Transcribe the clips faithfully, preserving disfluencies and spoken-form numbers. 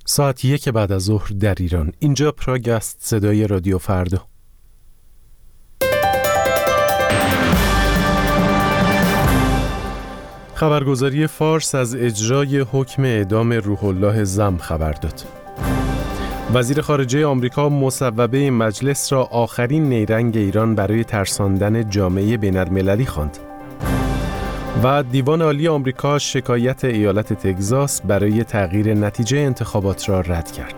ساعت یک بعد از ظهر در ایران. اینجا پراگ است، صدای رادیو فردا. خبرگزاری فارس از اجرای حکم اعدام روح الله زم خبر داد. وزیر خارجه آمریکا مصوبه مجلس را آخرین نیرنگ ایران برای ترساندن جامعه بین‌المللی خواند. و دیوان عالی آمریکا شکایت ایالت تگزاس برای تغییر نتیجه انتخابات را رد کرد.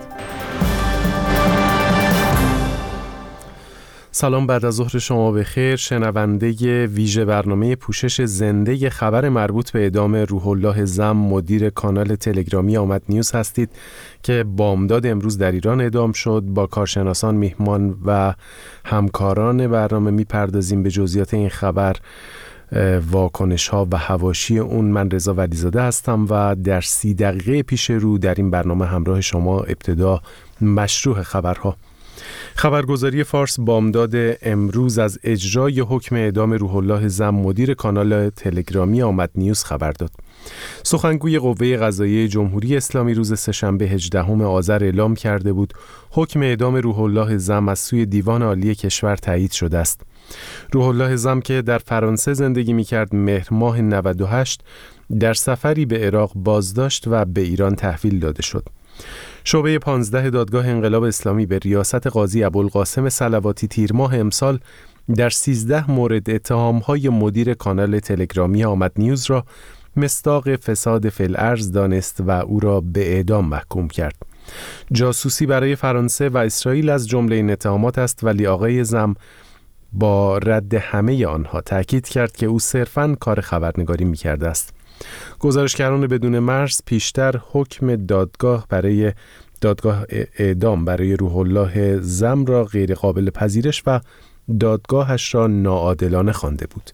سلام، بعد از ظهر شما بخیر. شنونده ویژه برنامه پوشش زنده خبر مربوط به اعدام روح الله زم مدیر کانال تلگرامی آمد نیوز هستید که بامداد امروز در ایران اعدام شد. با کارشناسان، میهمان و همکاران برنامه میپردازیم به جزئیات این خبر، واکنش ها و حواشی اون. من رضا ولیزاده هستم و در سی دقیقه پیش رو در این برنامه همراه شما. ابتدا مشروع خبرها. خبرگزاری فارس بامداد امروز از اجرای حکم اعدام روح الله زم مدیر کانال تلگرامی آمد نیوز خبر داد. سخنگوی قوه قضاییه جمهوری اسلامی روز سه‌شنبه هجدهم آذر اعلام کرده بود حکم اعدام روح الله زم از سوی دیوان عالی کشور تایید شده است. روح الله زم که در فرانسه زندگی می‌کرد، مهر ماه نود و هشت در سفری به عراق بازداشت و به ایران تحویل داده شد. شعبه پانزده دادگاه انقلاب اسلامی به ریاست قاضی ابوالقاسم صلواتی تیر ماه امسال در سیزده مورد اتهام‌های مدیر کانال تلگرامی آمد نیوز را مصداق فساد فی الارض دانست و او را به اعدام محکوم کرد. جاسوسی برای فرانسه و اسرائیل از جمله این اتهامات است، ولی آقای زم با رد همه آنها تأکید کرد که او صرفاً کار خبرنگاری می‌کرده است. گزارشگران بدون مرز پیشتر حکم دادگاه برای دادگاه اعدام برای روح الله زم را غیر قابل پذیرش و دادگاهش را ناعادلانه خوانده بود.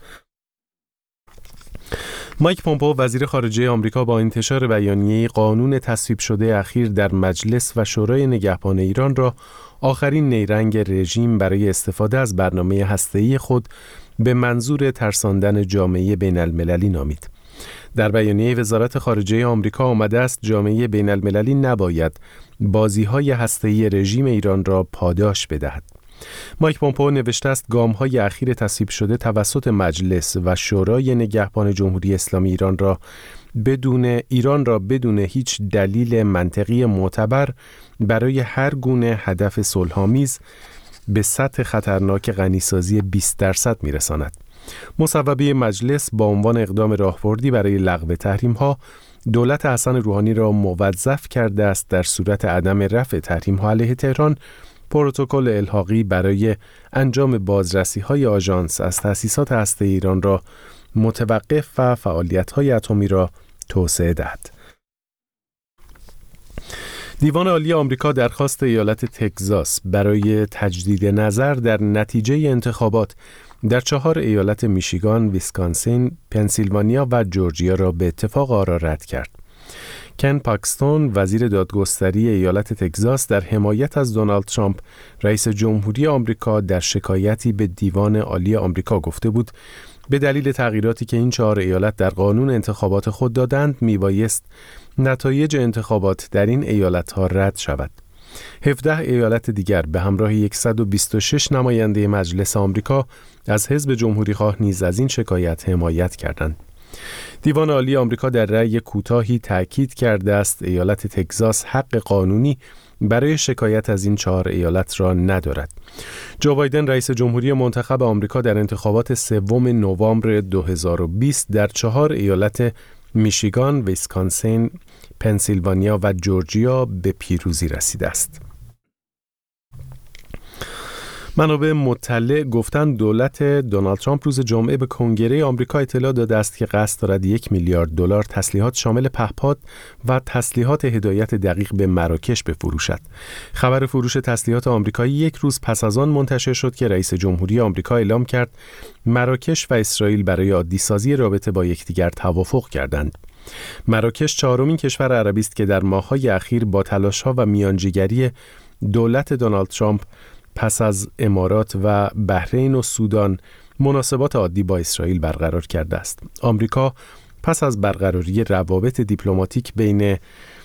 مایک پومپئو وزیر خارجه آمریکا با انتشار بیانیه قانون تصویب شده اخیر در مجلس و شورای نگهبان ایران را آخرین نیرنگ رژیم برای استفاده از برنامه هسته‌ای خود به منظور ترساندن جامعه بین‌المللی نامید. در بیانیه وزارت خارجه آمریکا آمده است جامعه بین‌المللی نباید بازی‌های هسته‌ای رژیم ایران را پاداش بدهد. مایک پومپئو نوشته است گام‌های اخیر تصویب شده توسط مجلس و شورای نگهبان جمهوری اسلامی ایران را بدون ایران را بدون هیچ دلیل منطقی معتبر برای هر گونه هدف صلح‌آمیز به سطح خطرناک غنیسازی بیست درصد می‌رساند. مصوبه مجلس با عنوان اقدام راهبردی برای لغو تحریم‌ها دولت حسن روحانی را موظف کرده است در صورت عدم رفع تحریم‌ها علیه تهران پروتکل الحاقی برای انجام بازرسی‌های آژانس از تأسیسات هسته‌ای ایران را متوقف و فعالیت‌های اتمی را توسعه دهد. دیوان عالی آمریکا درخواست ایالت تگزاس برای تجدید نظر در نتیجه انتخابات در چهار ایالت میشیگان، ویسکانسین، پنسیلوانیا و جورجیا را به اتفاق آرا رد کرد. کن پاکستون وزیر دادگستری ایالت تگزاس در حمایت از دونالد ترامپ رئیس جمهوری آمریکا در شکایتی به دیوان عالی آمریکا گفته بود به دلیل تغییراتی که این چهار ایالت در قانون انتخابات خود دادند میبایست نتایج انتخابات در این ایالت‌ها رد شود. هفده ایالت دیگر به همراه صد و بیست و شش نماینده مجلس آمریکا از حزب جمهوری‌خواه نیز از این شکایت حمایت کردند. دیوان عالی آمریکا در رأی کوتاهی تأکید کرده است ایالت تگزاس حق قانونی برای شکایت از این چهار ایالت را ندارد. جو بایدن رئیس جمهوری منتخب آمریکا در انتخابات سوم نوامبر دو هزار و بیست در چهار ایالت میشیگان، ویسکانسین، پنسیلوانیا و جورجیا به پیروزی رسیده است. منابع مطلع گفتند دولت دونالد ترامپ روز جمعه به کنگره آمریکا اطلاع داده است که قصد دارد یک میلیارد دلار تسلیحات شامل پهپاد و تسلیحات هدایت دقیق به مراکش بفروشد. خبر فروش تسلیحات آمریکایی یک روز پس از آن منتشر شد که رئیس جمهوری آمریکا اعلام کرد مراکش و اسرائیل برای عادی‌سازی رابطه با یکدیگر توافق کردند. مراکش چهارمین کشور عربی است که در ماه‌های اخیر با تلاش‌ها و میانجیگری دولت دونالد ترامپ پس از امارات و بحرین و سودان مناسبات عادی با اسرائیل برقرار کرده است. آمریکا پس از برقراری روابط دیپلماتیک بین